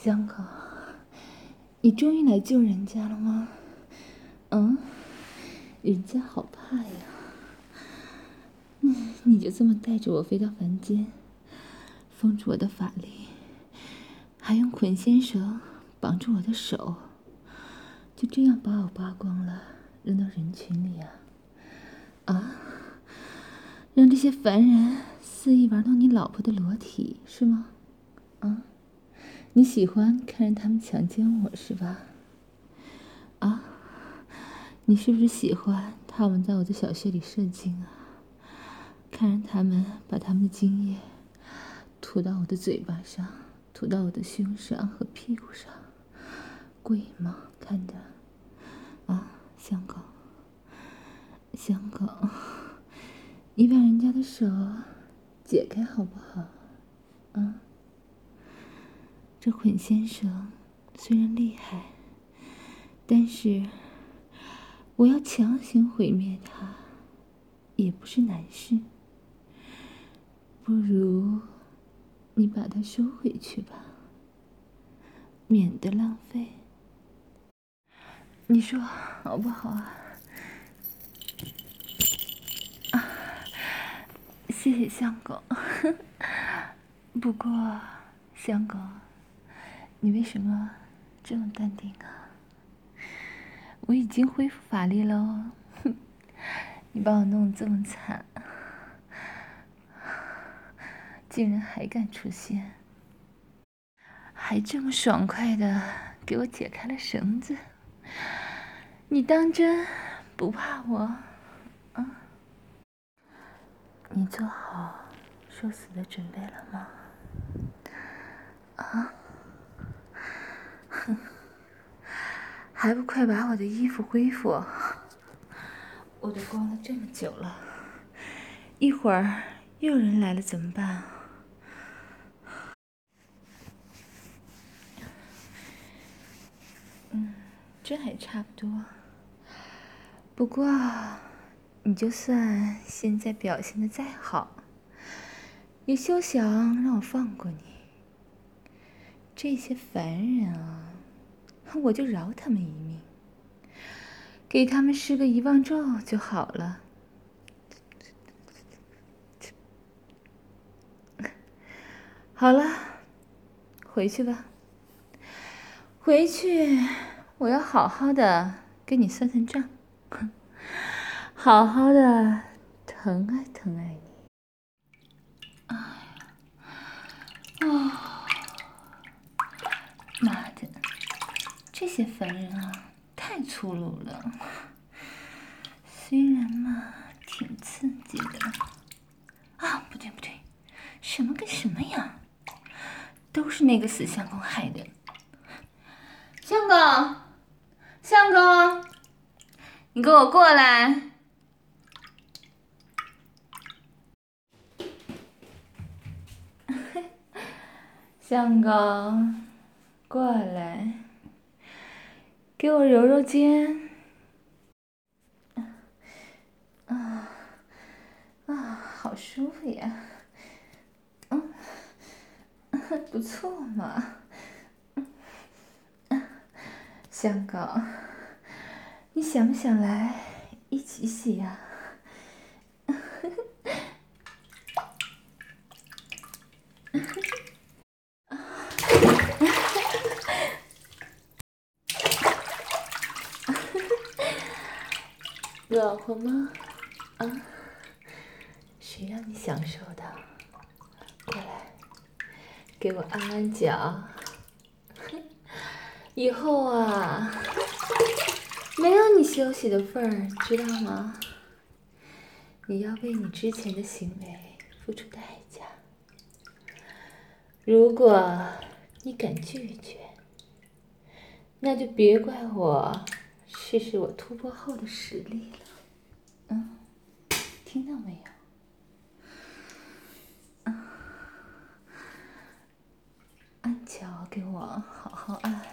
香港，你终于来救人家了吗？人家好怕呀。你就这么带着我飞到凡间，封住我的法力，还用捆仙绳绑住我的手，就这样把我扒光了，扔到人群里啊？让这些凡人肆意玩弄你老婆的裸体是吗？你喜欢看着他们强奸我是吧？你是不是喜欢他们在我的小穴里射精啊？看着他们把他们的精液吐到我的嘴巴上，吐到我的胸上和屁股上，过瘾吗？看着香港，你把人家的手解开好不好？这捆仙绳虽然厉害，但是我要强行毁灭它也不是难事。不如你把它收回去吧，免得浪费。你说好不好啊？谢谢香狗。不过，香狗，你为什么这么淡定啊？我已经恢复法力了哦。你把我弄得这么惨，竟然还敢出现，还这么爽快的给我解开了绳子。你当真不怕我？你做好受死的准备了吗？还不快把我的衣服恢复！我都光了这么久了，一会儿又有人来了怎么办？这还差不多。不过，你就算现在表现得再好，也休想让我放过你。这些凡人啊，我就饶他们一命，给他们施个遗忘咒就好了。好了，回去吧。回去，我要好好的跟你算算账，好好的疼爱疼爱你。妈的，这些凡人啊，太粗鲁了。虽然嘛，挺刺激的。不对，什么跟什么呀？都是那个死相公害的。相公，你给我过来。相公，过来，给我揉揉肩。好舒服呀。不错嘛。相公，你想不想来一起洗呀？暖和吗？谁让你享受的？过来，给我按按脚。以后啊，没有你休息的份儿，知道吗？你要为你之前的行为付出代价。如果你敢拒绝，那就别怪我试试我突破后的实力了。听到没有？按脚，给我好好按。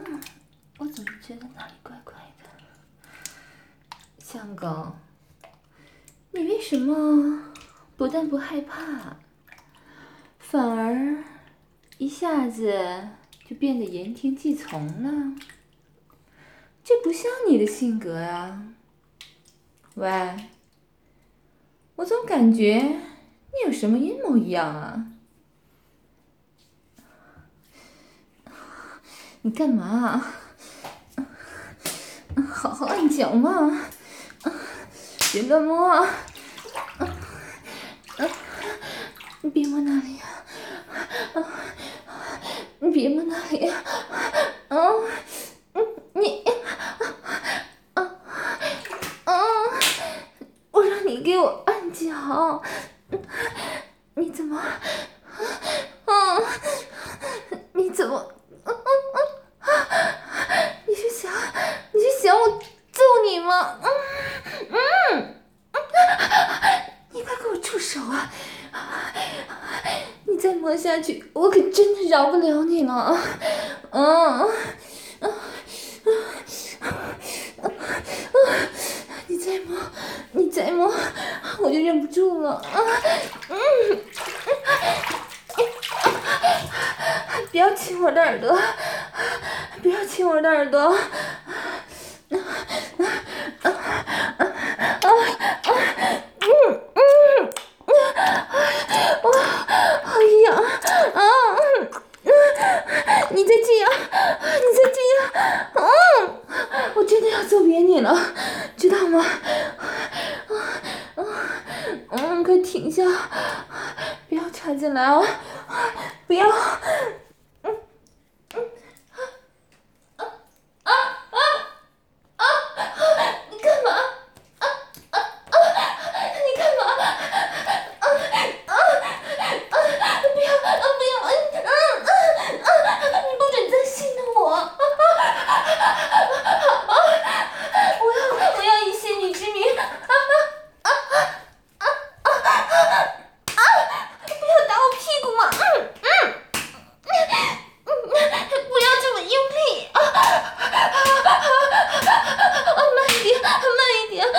我怎么觉得哪里怪怪的？相公， 你为什么不但不害怕，反而一下子就变得言听计从了？这不像你的性格啊！喂，我总感觉你有什么阴谋一样啊！你干嘛？好好按脚嘛！别乱摸啊！你别摸那里啊！你别摸那里啊！你我让你给我按脚，你怎么？你怎么？你是想我揍你吗？你快给我住手啊！你再摸下去，我可真的饶不了你了。你再摸，我就忍不住了。不要亲我的耳朵，不要亲我的耳朵。好痒啊！你再这样，我真的要揍扁你了，知道吗？快停下，不要插进来哦，不要！你干嘛？你干嘛？不要！你不准再戏弄我！我要以仙女之名！不要打我屁股嘛！不要这么用力！慢一点！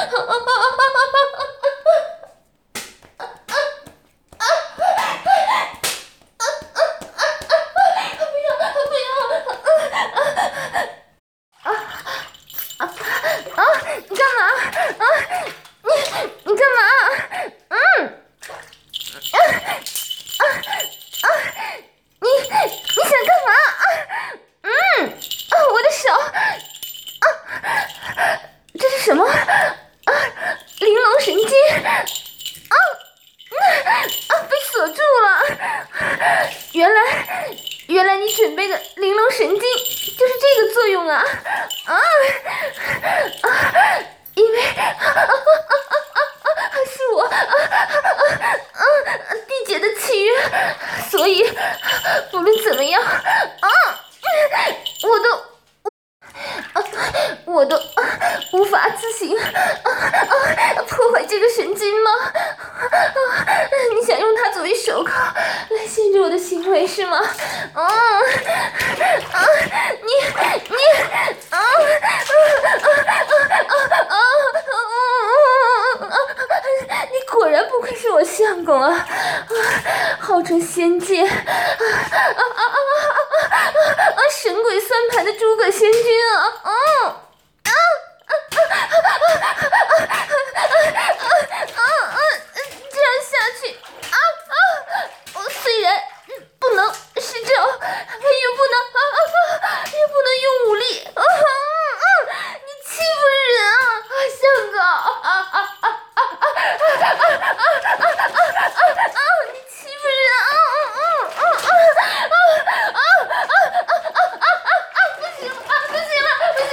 你干嘛？你干嘛？你想干嘛？我的手！这是什么？玲珑神经！被锁住了！原来你准备的玲珑神经就是这个作用啊！因为是我缔结的契约，所以无论怎么样我都无法自行破坏这个神经吗？你想用它作为手铐来限制我的行为是吗？你果然不愧是我相公啊！号称仙界神鬼算盘的诸葛仙君啊！这样下去我虽然不能施咒，也不能用武力。你欺负人啊，相公！你欺负人不行了！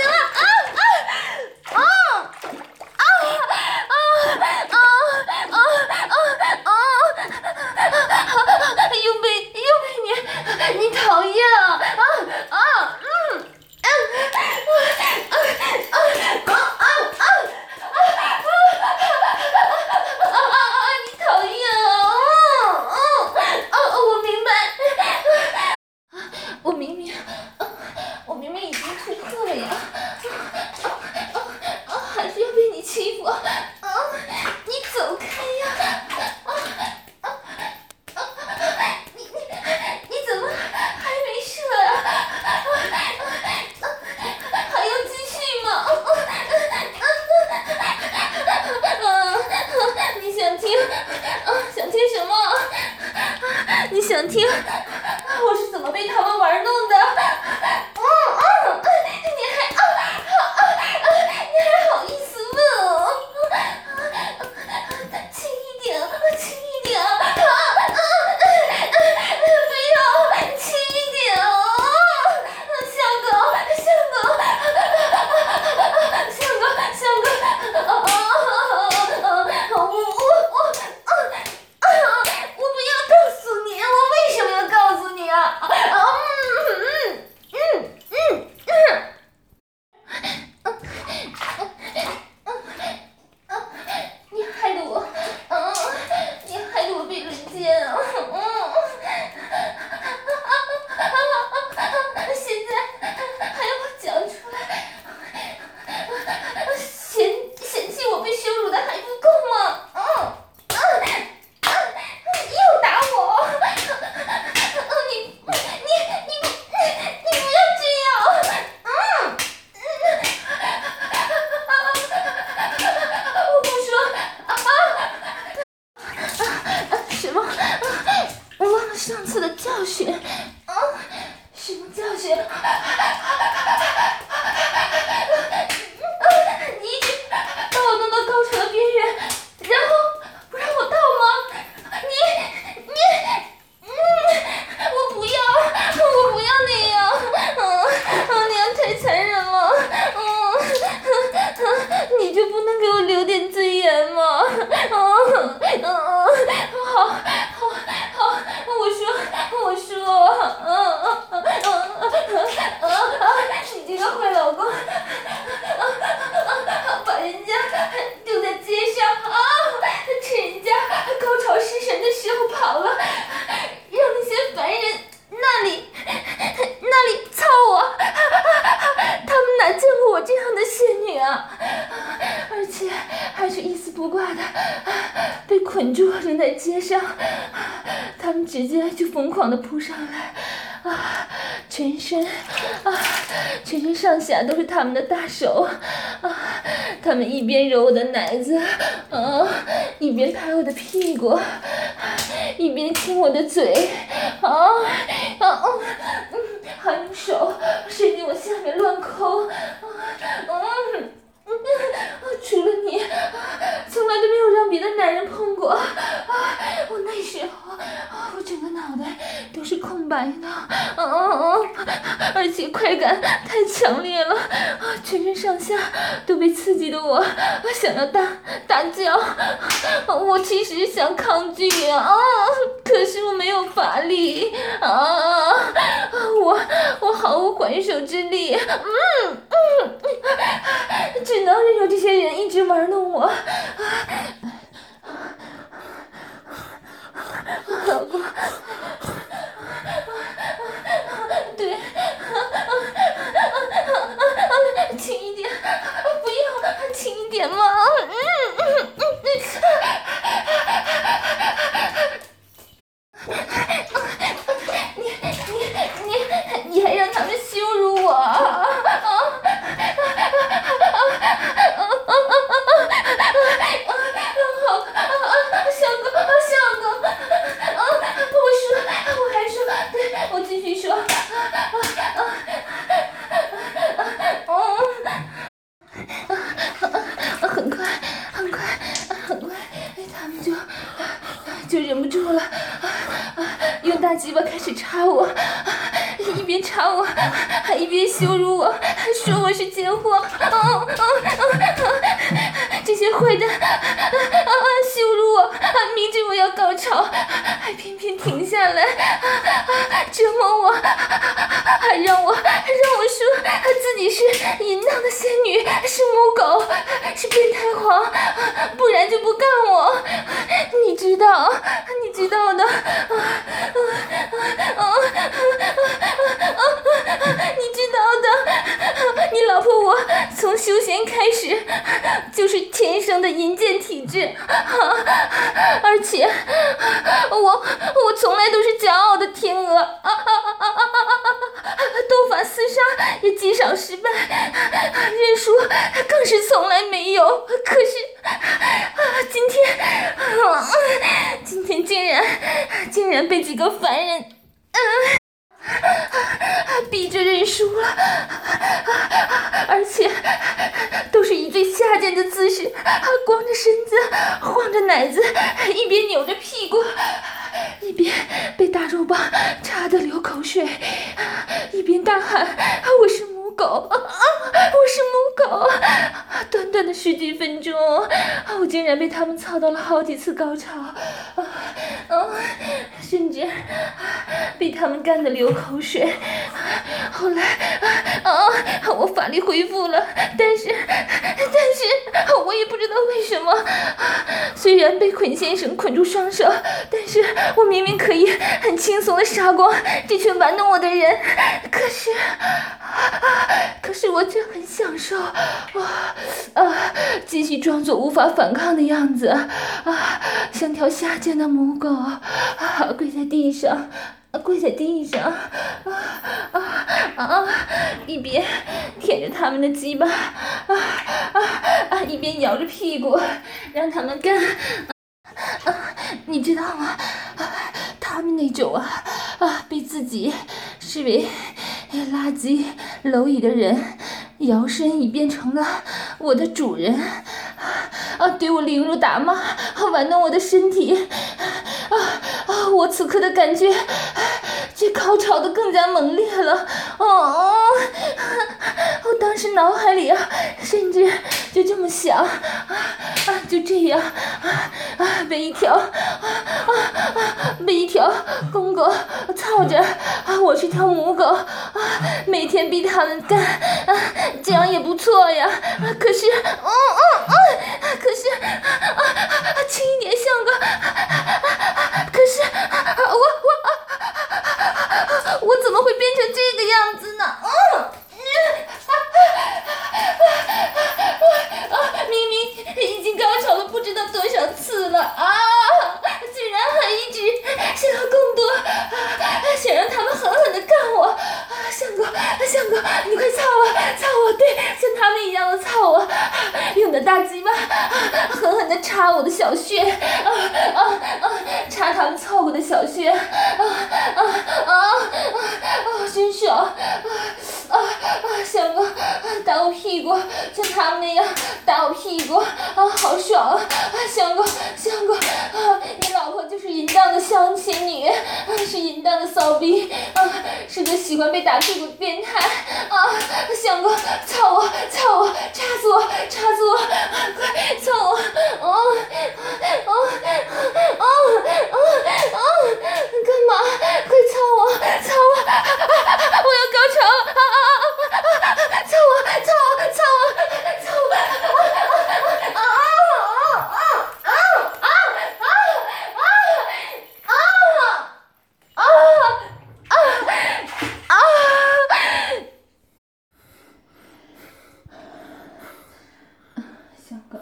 听，我是怎么被他们玩弄的？你还好意思问我？轻一点，轻一点，不要，轻一点啊！相公，我不要告诉你，我为什么要告诉你啊？你害得我，你害得我被轮奸啊！现在还要我讲出来，嫌弃我被羞辱的还不够吗？又打我！你不要这样！我不说。什么？我忘了上次的教训。什么教训？你一直把我弄到高潮的边缘，然后不让我到吗？我不要那样，那样太残忍了，你就不能给我留点尊严吗？好，我说，你这个坏老公，把人家丢在街上趁人家高潮失神的时候跑了，让那些凡人那里操我，他们哪见过我这样的仙女啊？而且还是一丝不挂的被捆住扔在街上，他们直接就疯狂的扑上来，全身上下都是他们的大手，他们一边揉我的奶子，一边拍我的屁股，一边亲我的嘴，还用手伸进我下面乱抠，除了你，从来都没有让别的男人碰过。我那时候，我整个脑袋都是空白的，而且快感太强烈了，全身上下都被刺激的我想要大叫。我其实想抗拒可是我没有法力我毫无还手之力，只能任由这些人一直玩弄我。老公，对，轻一点，不要，轻一点嘛，你还让他们羞辱我相公，我还说，对，我继续说，很快，他们就忍不住了，用大鸡巴开始插我，一边插我，还一边羞辱我，还说我是贱货，这些坏蛋羞辱我，明知我要高潮，还偏偏停下来，折磨我，还让我说自己是淫荡的仙女，是母狗，是变态皇，不然就不干我。你知道的，你知道的，你老婆我从修仙开始就是天生的淫贱体质，而且我从来都是骄傲的天鹅，斗法厮杀也极少失败，认输更是从来没有。可是今天天竟然被几个凡人逼着认输了，而且都是以最下贱的姿势，光着身子，晃着奶子，一边扭着屁股，一边被大肉棒插得流口水，一边大喊：“我是母狗，我是母狗！”短短的10几分钟，我竟然被他们操到了好几次高潮，甚至被他们干得流口水。后来我法力恢复了，但是我也不知道为什么，虽然被捆先生捆住双手，但是我明明可以很轻松地杀光这群玩弄我的人，可是我却很享受，继续装作无法反抗的样子，像条下贱的母狗，跪在地上，一边舔着他们的鸡巴，一边摇着屁股，让他们干。你知道吗？他们那种被自己视为垃圾蝼蚁的人，摇身已变成了我的主人，对我凌辱打骂，玩弄我的身体，我此刻的感觉，这高潮的更加猛烈了。我当时脑海里甚至就这么想，就这样被一条公狗操着，我是条母狗，每天逼他们干，这样也不错呀。可是轻一点像个，可是我怎么会变成这个样子呢？明明已经高潮了不知道多少次了居然还一直想要更多，想让他们狠狠地干我。相公，你快操我，对，像他们一样的操我，用的大鸡巴狠狠地插我的小穴，插他们操过的小穴，真爽，相公，打我屁股，像他们那样打我屁股，好爽相公，你老婆就是淫荡的小情女，是淫荡的骚逼，是个喜欢被打屁股的变态相公，操我，插死我，快操我，干嘛？快操我，我要高潮操小狗，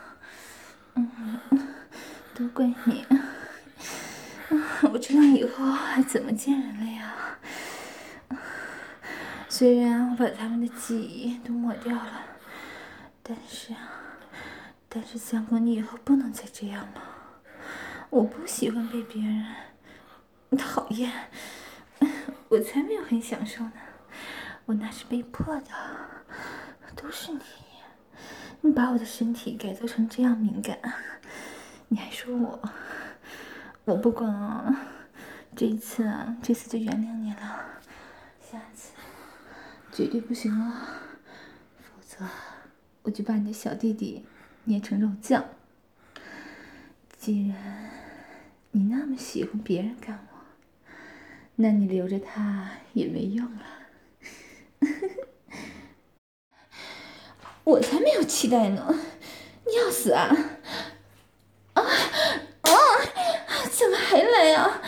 都怪你，我这样以后还怎么见人了呀？虽然我把他们的记忆都抹掉了，但是相公，你以后不能再这样了。我不喜欢被别人讨厌，我才没有很享受呢，我那是被迫的，都是你把我的身体改造成这样敏感，你还说我不管这次就原谅你了，下次绝对不行了，否则我就把你的小弟弟捏成肉酱。既然你那么喜欢别人干我，那你留着他也没用了。我才没有期待呢，你要死啊？怎么还来啊？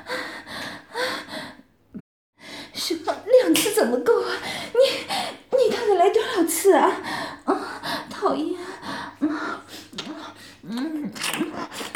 什么2次怎么够啊？你到底来多少次啊？讨厌！